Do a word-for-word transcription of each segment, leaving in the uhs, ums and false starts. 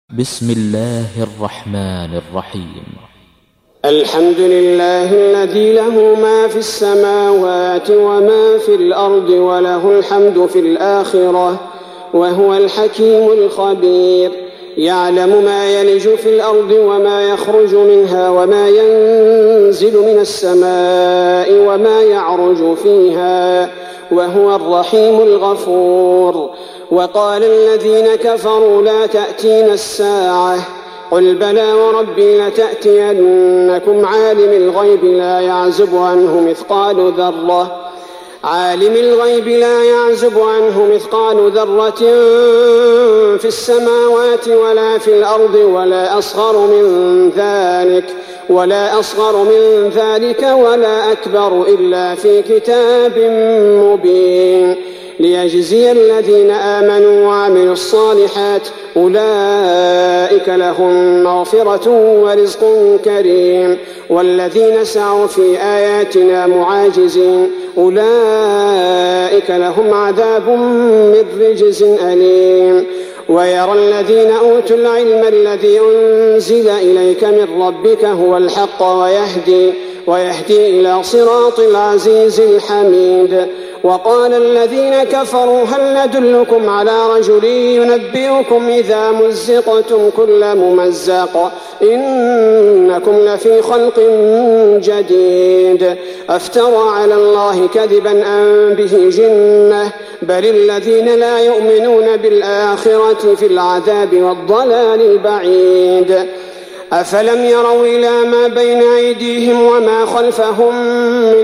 بسم الله الرحمن الرحيم. الحمد لله الذي له ما في السماوات وما في الأرض وله الحمد في الآخرة وهو الحكيم الخبير. يعلم ما يلج في الأرض وما يخرج منها وما ينزل من السماء وما يعرج فيها وهو الرحيم الغفور. وقال الذين كفروا لا تأتينا الساعة قل بلى وربي لتأتينكم عالم الغيب لا يعزب عنه مثقال ذرة عالم الغيب لا يعزب عنه مثقال ذرة في السماوات ولا في الأرض ولا أصغر من ذلك ولا أصغر من ذلك ولا أكبر إلا في كتاب مبين ليجزي الذين آمنوا وعملوا الصالحات أولئك لهم مغفرة ورزق كريم. والذين سعوا في آياتنا معاجزين أولئك لهم عذاب من رجز أليم. ويرى الذين أوتوا العلم الذي أنزل إليك من ربك هو الحق ويهدي, ويهدي إلى صراط العزيز الحميد. وقال الذين كفروا هل ندلكم على رجل ينبئكم إذا مزقتم كل ممزق إنكم لفي خلق جديد أفترى على الله كذبا أم به جنة بل الذين لا يؤمنون بالآخرة في العذاب والضلال البعيد. أفلم يروا إلى ما بين أيديهم وما خلفهم من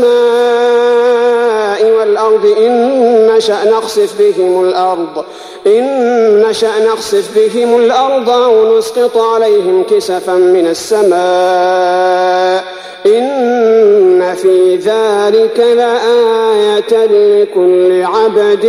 السماء والأرض إن نشأ نخسف بهم الأرض إن نشأ نخسف بهم الأرض أو نسقط عليهم كسفا من السماء إن في ذلك لآية لكل عبد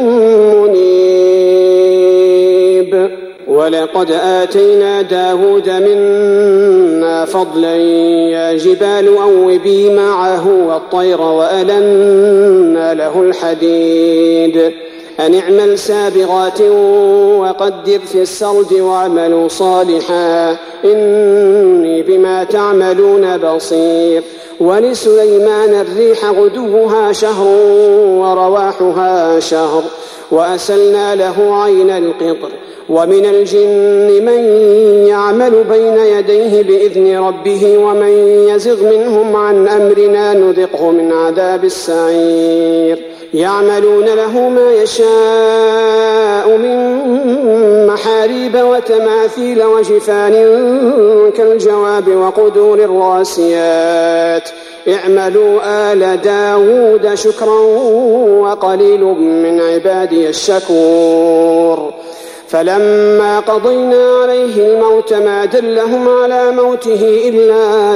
منيب. ولقد آتينا داود منا فضلا يا جبال أوبي معه والطير وألنا له الحديد أن اعمل سابغات وقدر في السرد واعملوا صالحا إني بما تعملون بصير. ولسليمان الريح غدوها شهر ورواحها شهر وأسلنا له عين القطر. ومن الجن من يعمل بين يديه بإذن ربه ومن يزغ منهم عن أمرنا نذقه من عذاب السعير. يعملون له ما يشاء من محاريب وتماثيل وجفان كالجواب وقدور الراسيات اعملوا آل داود شكرا وقليل من عبادي الشكور. فلما قضينا عليه الموت ما دلهم على موته إلا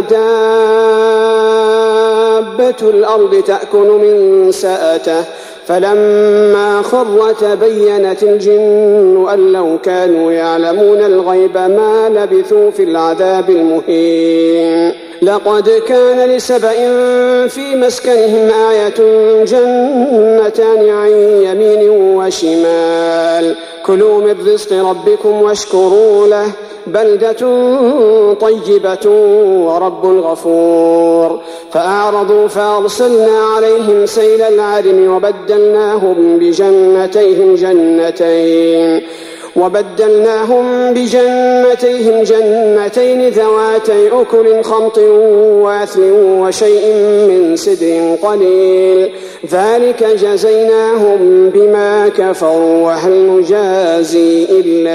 دابة الأرض تأكل من سأته فلما خر تبينت الجن أن لو كانوا يعلمون الغيب ما لبثوا في العذاب المهين. لقد كان لسبأ في مسكنهم آية جنتان عن يمين وشمال كلوا من رزق ربكم واشكروا له بلدة طيبة ورب غفور. فأعرضوا فأرسلنا عليهم سيل العرم وبدلناهم بجنتيهم جنتين وبدلناهم بجنتيهم جنتين ذواتي أكل خمط وأثل وشيء من سدر قليل ذلك جزيناهم بما كفروا وهل نجازي إلا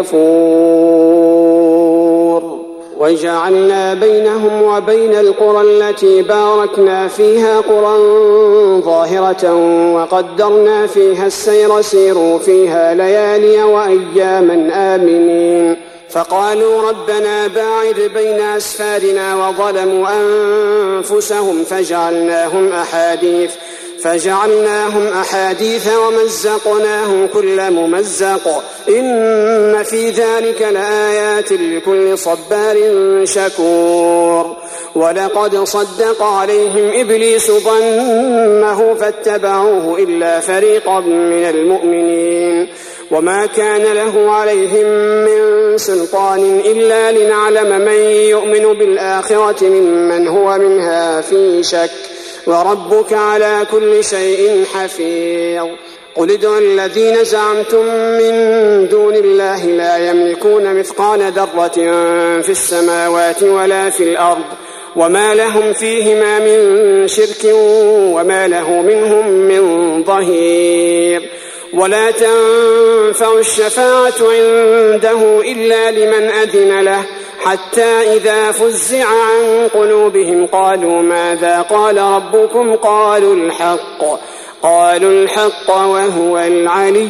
الكفور. وجعلنا بينهم وبين القرى التي باركنا فيها قرى ظاهرة وقدرنا فيها السير سيروا فيها ليالي وأياما آمنين. فقالوا ربنا باعد بين أسفارنا وظلموا أنفسهم فجعلناهم أحاديث فجعلناهم أحاديث ومزقناهم كل ممزق إن في ذلك لآيات لكل صبار شكور. ولقد صدق عليهم إبليس ظنه فاتبعوه إلا فريقا من المؤمنين وما كان له عليهم من سلطان إلا لنعلم من يؤمن بالآخرة ممن هو منها في شك وربك على كل شيء حفيظ. قل ادعوا الذين زعمتم من دون الله لا يملكون مثقال ذرة في السماوات ولا في الأرض وما لهم فيهما من شرك وما له منهم من ظهير. ولا تنفع الشفاعة عنده إلا لمن أذن له حتى إذا فزع عن قلوبهم قالوا ماذا قال ربكم قالوا الحق قالوا الحق وهو العلي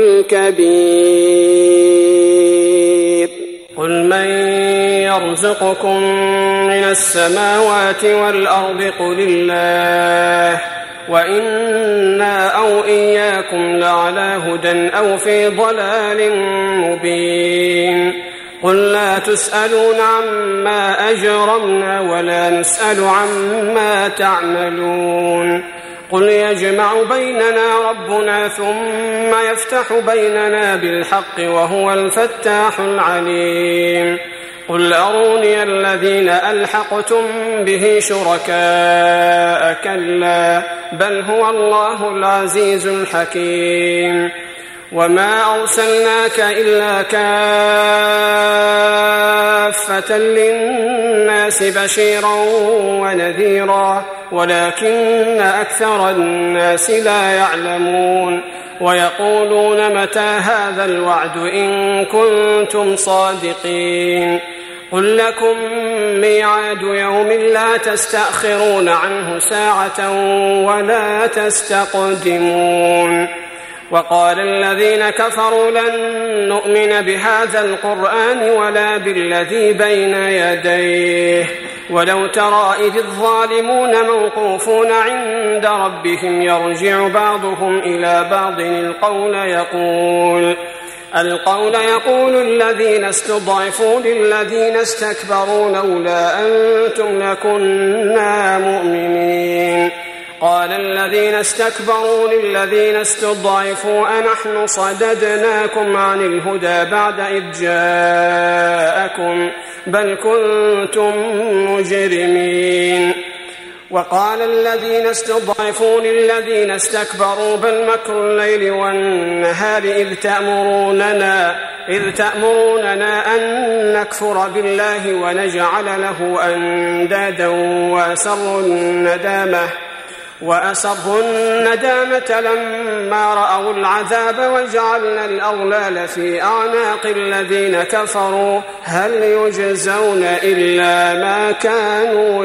الكبير. قل من يرزقكم من السماوات والأرض قل الله وإنا أو إياكم لعلى هدى أو في ضلال مبين. قل لا تسألون عما أجرمنا ولا نسأل عما تعملون. قل يجمع بيننا ربنا ثم يفتح بيننا بالحق وهو الفتاح العليم. قل أروني الذين ألحقتم به شركاء كلا بل هو الله العزيز الحكيم. وما أرسلناك إلا كافة للناس بشيرا ونذيرا ولكن أكثر الناس لا يعلمون. ويقولون متى هذا الوعد إن كنتم صادقين. قل لكم ميعاد يوم لا تستأخرون عنه ساعة ولا تستقدمون. وقال الذين كفروا لن نؤمن بهذا القرآن ولا بالذي بين يديه ولو ترى إذ الظالمون موقوفون عند ربهم يرجع بعضهم إلى بعض القول يقول القول يقول الذين استضعفوا للذين استكبروا لولا أنتم لكنا مؤمنين. قال الذين استكبروا للذين استضعفوا أنحن صددناكم عن الهدى بعد إذ جاءكم بل كنتم مجرمين. وقال الذين استضعفوا للذين استكبروا بل مكر الليل والنهار إذ تأمروننا, إذ تأمروننا أن نكفر بالله ونجعل له أندادا وأسروا الندامة وأسروا الندامة لما رأوا العذاب وجعلنا الأغلال في أعناق الذين كفروا هل يجزون إلا ما كانوا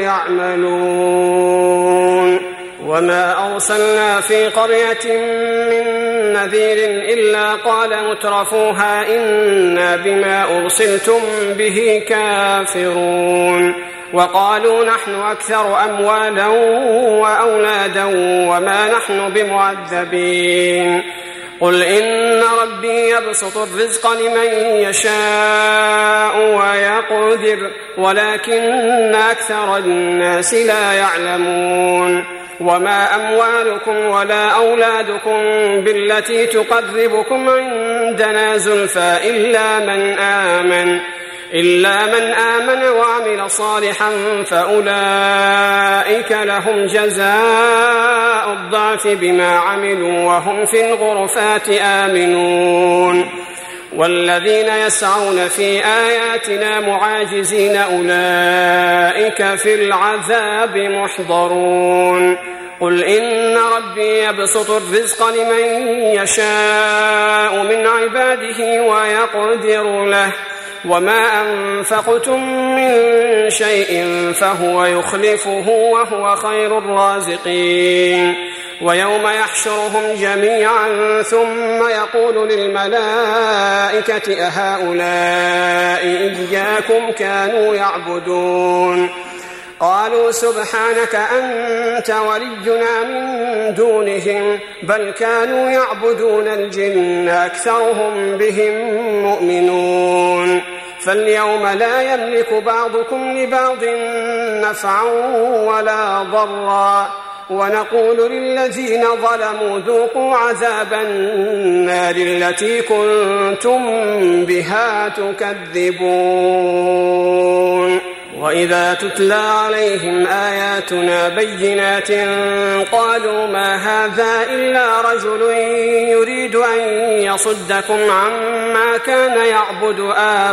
يعملون. وما أرسلنا في قرية من نذير إلا قال مترفوها إنا بما أرسلتم به كافرون. وقالوا نحن أكثر أموالا وأولادا وما نحن بمعذبين. قل إن ربي يبسط الرزق لمن يشاء ويقدر ولكن أكثر الناس لا يعلمون. وما أموالكم ولا أولادكم بالتي تقربكم عندنا زلفى إلا من آمن إلا من آمن وعمل صالحا فأولئك لهم جزاء الضعف بما عملوا وهم في الغرفات آمنون. والذين يسعون في آياتنا معاجزين أولئك في العذاب محضرون. قل إن ربي يبسط الرزق لمن يشاء من عباده ويقدر له وما أنفقتم من شيء فهو يخلفه وهو خير الرازقين. ويوم يحشرهم جميعا ثم يقول للملائكة أهؤلاء إياكم كانوا يعبدون قالوا سبحانك أنت ولينا من دونهم بل كانوا يعبدون الجن أكثرهم بهم مؤمنون. فاليوم لا يملك بعضكم لبعض نفعا ولا ضرا ونقول للذين ظلموا ذوقوا عذاب النار التي كنتم بها تكذبون. وإذا تتلى عليهم آياتنا بينات قالوا ما هذا إلا رجل يريد أن يصدكم عما كان يعبد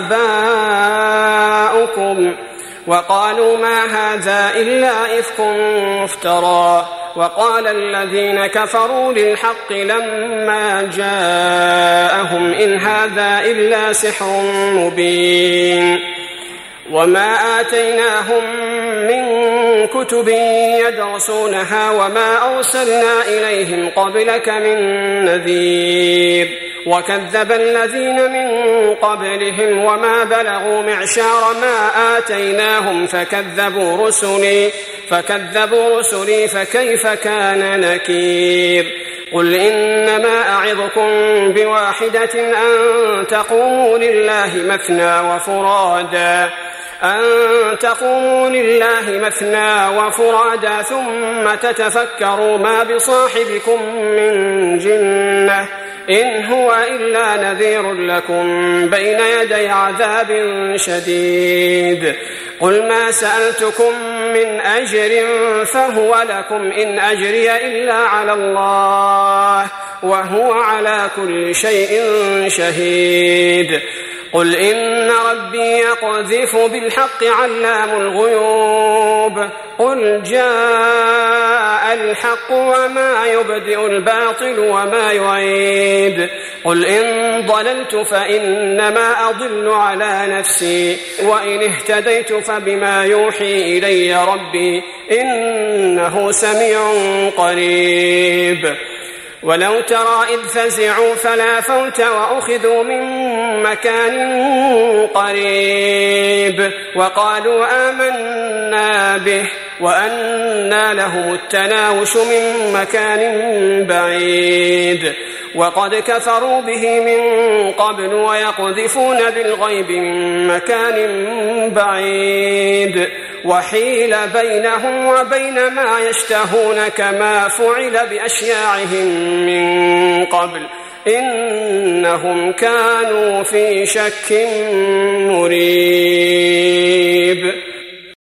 آباؤكم وقالوا ما هذا إلا إفك مفترى. وقال الذين كفروا للحق لما جاءهم إن هذا إلا سحر مبين. وما آتيناهم من كتب يدرسونها وما أرسلنا إليهم قبلك من نذير. وكذب الذين من قبلهم وما بلغوا معشار ما آتيناهم فكذبوا رسلي فكذبوا رسلي فكيف كان نكير. قل إنما أعظكم بواحدة أن تقوموا لله مثنى وفرادا أن تقوموا لله مثنى وفرادا ثم تتفكروا ما بصاحبكم من جنة إن هو إلا نذير لكم بين يدي عذاب شديد. قل ما سألتكم من أجر فهو لكم إن أجري إلا على الله وهو على كل شيء شهيد. قل إن ربي يقذف بالحق علام الغيوب. قل جاء الحق وما يبدئ الباطل وما يعيد. قل إن ضللت فإنما أضل على نفسي وإن اهتديت فبما يوحي إلي ربي إنه سميع قريب. ولو ترى إذ فزعوا فلا فوت وأخذوا من مكان قريب وقالوا آمنا به وأنى لهم التناوش من مكان بعيد. وقد كفروا به من قبل ويقذفون بالغيب من مكان بعيد. وحيل بينهم وبين ما يشتهون كما فعل بأشياعهم من قبل إنهم كانوا في شك مريب.